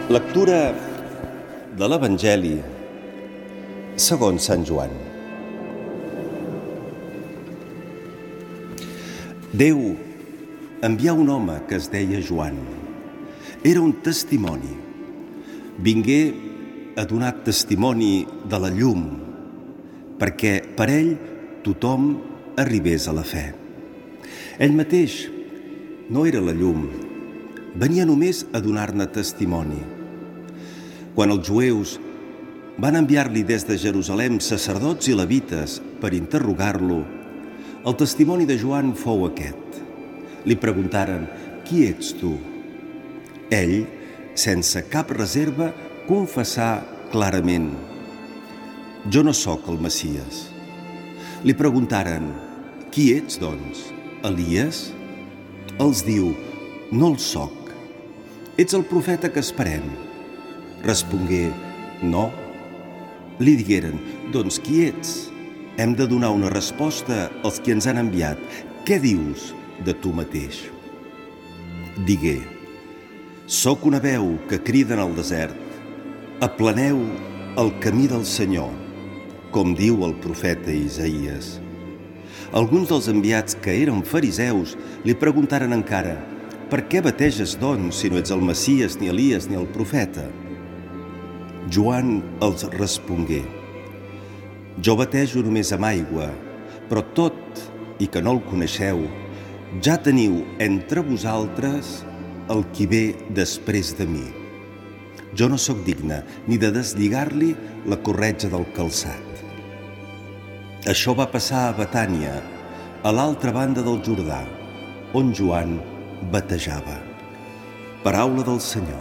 Lectura de l'Evangeli segons Sant Joan. Déu envià un home que es deia Joan. Era un testimoni. Vingué a donar testimoni de la llum, perquè per ell tothom arribés a la fe. Ell mateix no era la llum, venia només a donar-ne testimoni. Quan els jueus van enviar-li des de Jerusalem sacerdots i levites per interrogar-lo, el testimoni de Joan fou aquest. Li preguntaren: «Qui ets tu?» Ell, sense cap reserva, confessà clarament: «Jo no sóc el Messies». Li preguntaren: «Qui ets, doncs? Elies?» Els diu: «No el soc». «Ets el profeta que esperem?» Respongué: «No». Li digueren: «Doncs qui ets? Hem de donar una resposta als qui ens han enviat. Què dius de tu mateix?» Digué: «Soc una veu que crida en el desert: aplaneu el camí del Senyor, com diu el profeta Isaïes». Alguns dels enviats, que eren fariseus, li preguntaren encara: «Per què bateges, doncs, si no ets el Messies, ni Elies, ni el profeta?» Joan els respongué: «Jo batejo només amb aigua, però tot i que no el coneixeu, ja teniu entre vosaltres el qui ve després de mi. Jo no sóc digne ni de deslligar-li la corretja del calçat». Això va passar a Betània, a l'altra banda del Jordà, on Joan batejava. Paraula del Senyor.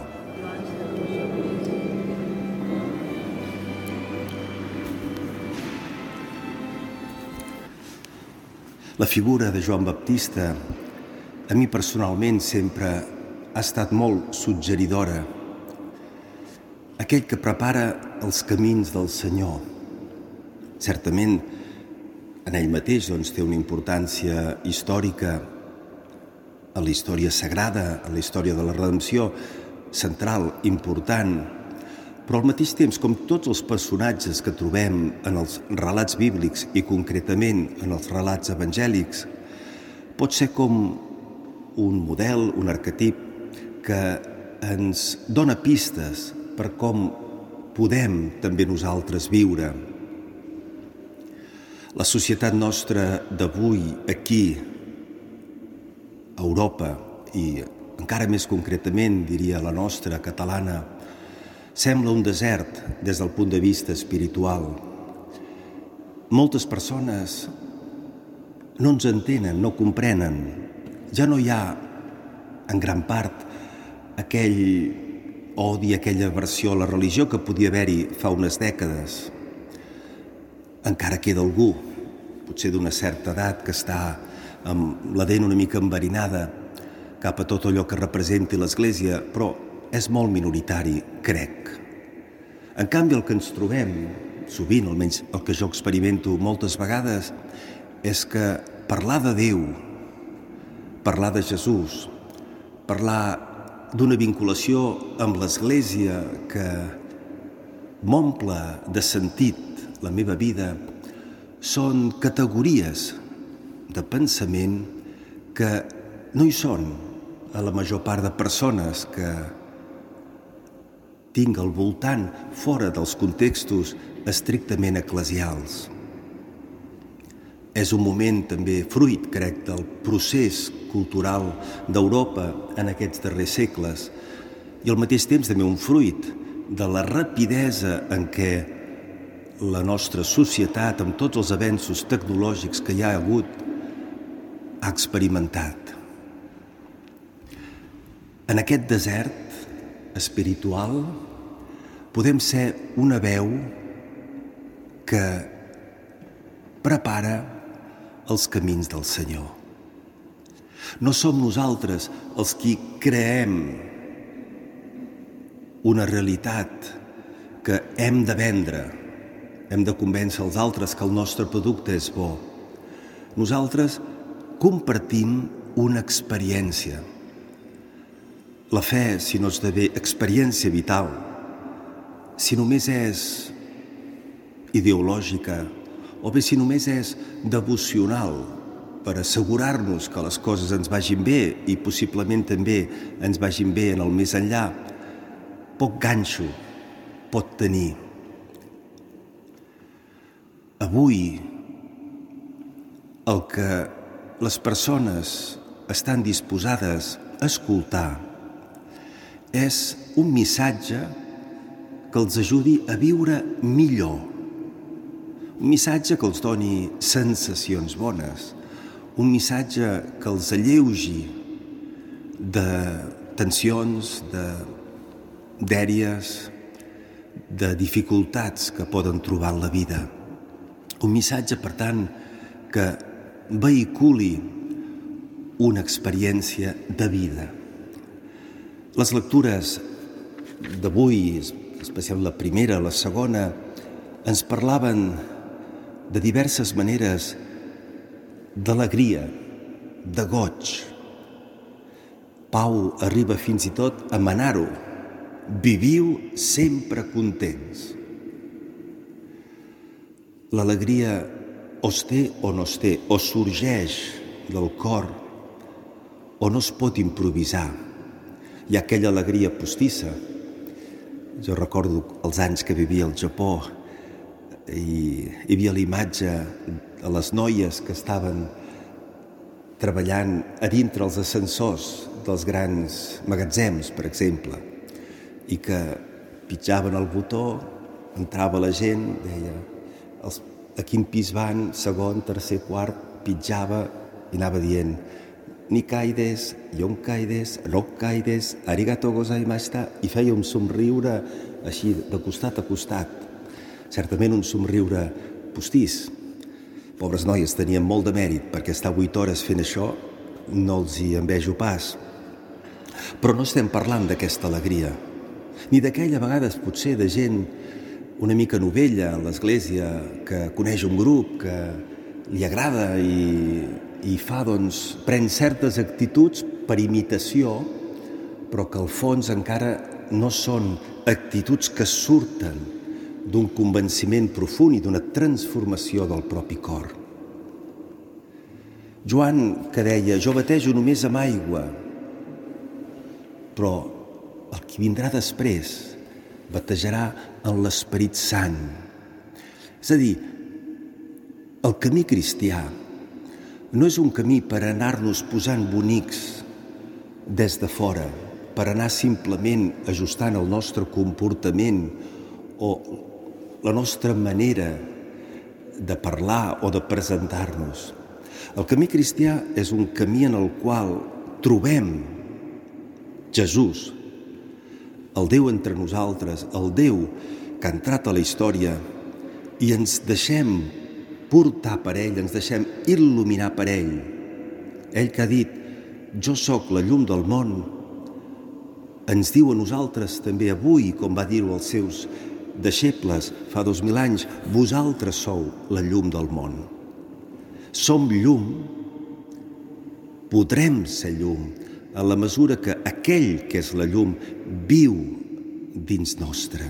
La figura de Joan Baptista a mi personalment sempre ha estat molt suggeridora. Aquell que prepara els camins del Senyor. Certament, en ell mateix té una importància històrica, a la història sagrada, a la història de la redempció, central, important, però al mateix temps, com tots els personatges que trobem en els relats bíblics i concretament en els relats evangèlics, pot ser com un model, un arquetip que ens dona pistes per com podem també nosaltres viure. La societat nostra d'avui, aquí, a Europa, i encara més concretament, diria la nostra, catalana, sembla un desert des del punt de vista espiritual. Moltes persones no ens entenen, no comprenen. Ja no hi ha, en gran part, aquell odi, aquella aversió a la religió que podia haver-hi fa unes dècades. Encara queda algú, potser d'una certa edat, que està amb la dent una mica enverinada cap a tot allò que representi l'Església, però és molt minoritari, crec. En canvi, el que ens trobem, sovint, almenys el que jo experimento moltes vegades, és que parlar de Déu, parlar de Jesús, parlar d'una vinculació amb l'Església que m'omple de sentit la meva vida, són categories de pensament que no hi són a la major part de persones que tinc al voltant, fora dels contextos estrictament eclesials. És un moment també fruit, crec, del procés cultural d'Europa en aquests darrers segles i al mateix temps també un fruit de la rapidesa en què la nostra societat, amb tots els avenços tecnològics que hi ha hagut, ha experimentat. En aquest desert espiritual podem ser una veu que prepara els camins del Senyor. No som nosaltres els qui creem una realitat que hem de vendre, hem de convèncer els altres que el nostre producte és bo. Nosaltres compartim una experiència. La fe, si no esdevé experiència vital, si només és ideològica o bé si només és devocional per assegurar-nos que les coses ens vagin bé i possiblement també ens vagin bé en el més enllà, poc ganxo pot tenir. Avui, el que les persones estan disposades a escoltar és un missatge que els ajudi a viure millor, un missatge que els doni sensacions bones, un missatge que els alleugi de tensions, de dèries, de dificultats que poden trobar en la vida. Un missatge, per tant, que vehiculi una experiència de vida. Les lectures d'avui, especialment la primera, la segona, ens parlaven de diverses maneres d'alegria, de goig. Pau arriba fins i tot a manar-ho. Viviu sempre contents. L'alegria o es té o no es té, o sorgeix del cor o no es pot improvisar. Hi ha aquella alegria postissa. Jo recordo els anys que vivia al Japó i hi havia la imatge de les noies que estaven treballant a dintre els ascensors dels grans magatzems, per exemple, i que pitjaven el botó, entrava la gent, deia a quin pis van, segon, tercer, quart, pitjava i anava dient Nikaides, Yonkaides, Rokkaides, Arigato gozaimashita, i feia un somriure així de costat a costat. Certament un somriure postís. Pobres noies tenien molt de mèrit perquè estar 8 hores fent això no els hi envejo pas. Però no estem parlant d'aquesta alegria, ni d'aquella a vegades potser de gent una mica novella a l'església que coneix un grup que li agrada i fa, doncs, pren certes actituds per imitació, però que al fons encara no són actituds que surten d'un convenciment profund i d'una transformació del propi cor. Joan, que deia, jo batejo només amb aigua, però el que vindrà després batejarà en l'Esperit Sant. És a dir, el camí cristià no és un camí per anar-nos posant bonics des de fora, per anar simplement ajustant el nostre comportament o la nostra manera de parlar o de presentar-nos. El camí cristià és un camí en el qual trobem Jesús, el Déu entre nosaltres, el Déu que ha entrat a la història, i ens deixem portar per ell, ens deixem il·luminar per ell. Ell que ha dit, jo sóc la llum del món, ens diu a nosaltres també avui, com va dir-ho als seus deixebles fa 2000 anys, vosaltres sou la llum del món. Som llum, podrem ser llum, a la mesura que aquell que és la llum viu dins nostre.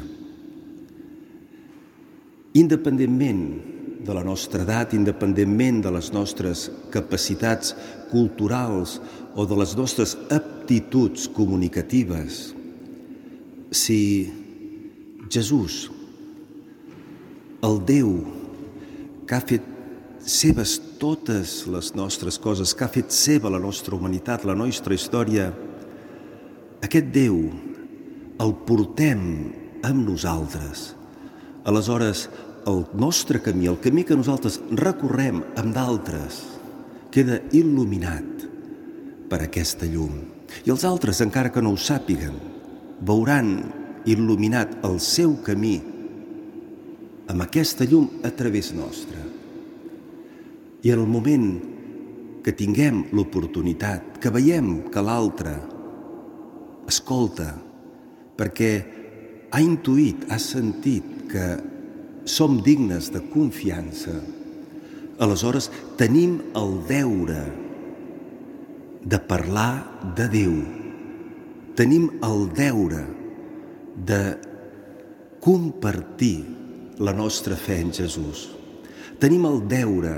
Independentment de la nostra edat, independentment de les nostres capacitats culturals o de les nostres aptituds comunicatives, si Jesús, el Déu que ha fet seves totes les nostres coses, que ha fet seva la nostra humanitat, la nostra història, aquest Déu el portem amb nosaltres. Aleshores, el nostre camí, el camí que nosaltres recorrem amb d'altres, queda il·luminat per aquesta llum. I els altres, encara que no ho sàpiguen, veuran il·luminat el seu camí amb aquesta llum a través nostre. I en el moment que tinguem l'oportunitat, que veiem que l'altre escolta, perquè ha intuït, ha sentit que som dignes de confiança, aleshores tenim el deure de parlar de Déu, tenim el deure de compartir la nostra fe en Jesús. Tenim el deure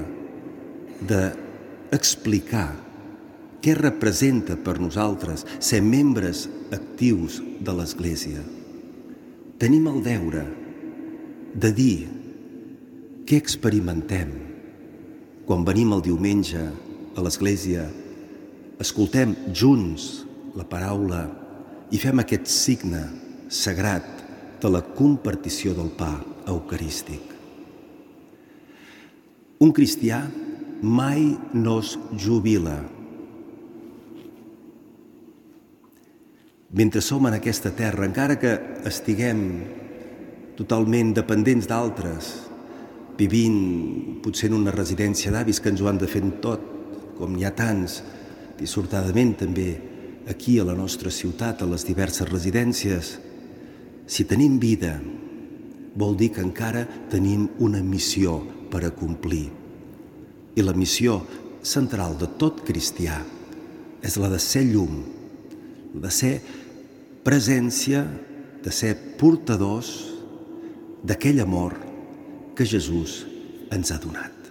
d'explicar què representa per nosaltres ser membres actius de l'Església. Tenim el deure de dir què experimentem quan venim el diumenge a l'Església, escoltem junts la paraula i fem aquest signe sagrat de la compartició del pa eucarístic. Un cristià mai no es jubila. Mentre som en aquesta terra, encara que estiguem totalment dependents d'altres, vivint potser en una residència d'avis que ens ho han de fer tot, com n'hi ha tants, dissortadament també aquí a la nostra ciutat, a les diverses residències, si tenim vida, vol dir que encara tenim una missió per acomplir. I la missió central de tot cristià és la de ser llum, de ser presència, de ser portadors d'aquell amor que Jesús ens ha donat.